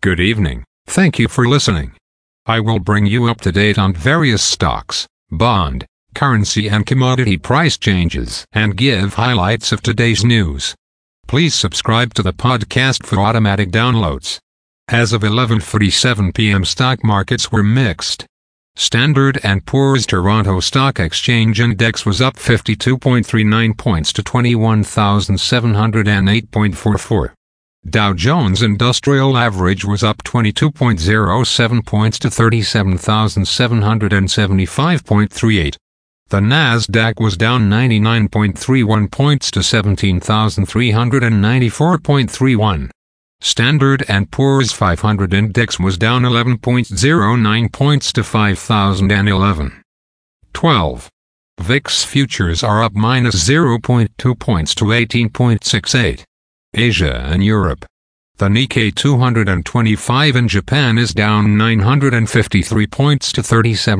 Good evening. Thank you for listening. I will bring you up to date on various stocks, bond, currency and commodity price changes and give highlights of today's news. Please subscribe to the podcast for automatic downloads. As of 11:47 p.m. stock markets were mixed. Standard & Poor's Toronto Stock Exchange Index was up 52.39 points to 21,708.44. Dow Jones Industrial Average was up 22.07 points to 37,775.38. The Nasdaq was down 99.31 points to 17,394.31. Standard & Poor's 500 Index was down 11.09 points to 5,011. 12. VIX futures are up minus 0.2 points to 18.68. Asia and Europe. The Nikkei 225 in Japan is down 953 points to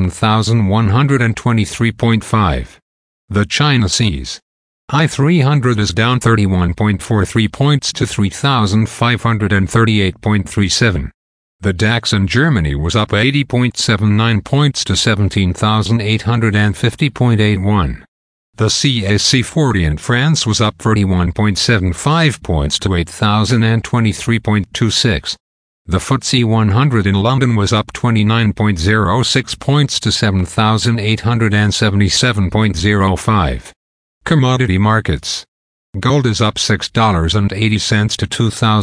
37,123.5. The China CSI 300 is down 31.43 points to 3,538.37. The DAX in Germany was up 80.79 points to 17,850.81. The CAC 40 in France was up 31.75 points to 8,023.26. The FTSE 100 in London was up 29.06 points to 7,877.05. Commodity markets. Gold is up $6.80 to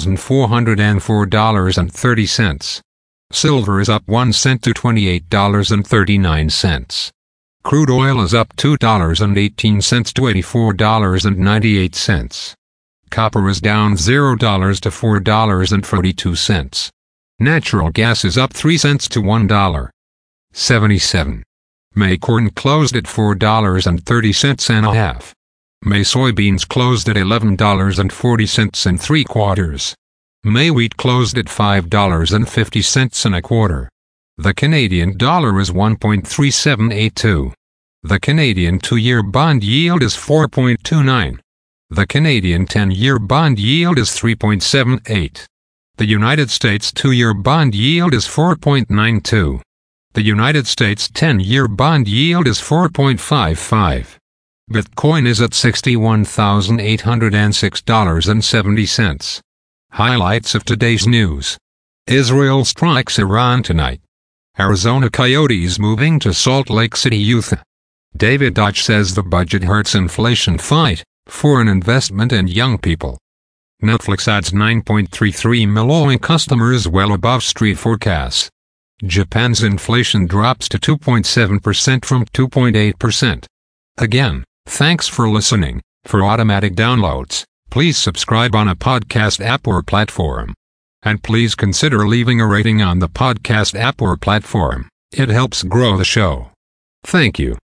$2,404.30. Silver is up 1 cent to $28.39. Crude oil is up $2.18 to $84.98. Copper is down $0 to $4.42. Natural gas is up 3 cents to $1.77. May corn closed at $4.30 and a half. May soybeans closed at $11.40 and 3/4. May wheat closed at $5.50 and a quarter. The Canadian dollar is 1.3782. The Canadian 2-year bond yield is 4.29. The Canadian 10-year bond yield is 3.78. The United States 2-year bond yield is 4.92. The United States 10-year bond yield is 4.55. Bitcoin is at $61,806.70. Highlights of today's news. Israel strikes Iran tonight. Arizona Coyotes moving to Salt Lake City, Utah. David Dodge says the budget hurts inflation fight, foreign investment and young people. Netflix adds 9.33 million customers, well above street forecasts. Japan's inflation drops to 2.7% from 2.8%. Again, thanks for listening. For automatic downloads, please subscribe on a podcast app or platform. And please consider leaving a rating on the podcast app or platform. It helps grow the show. Thank you.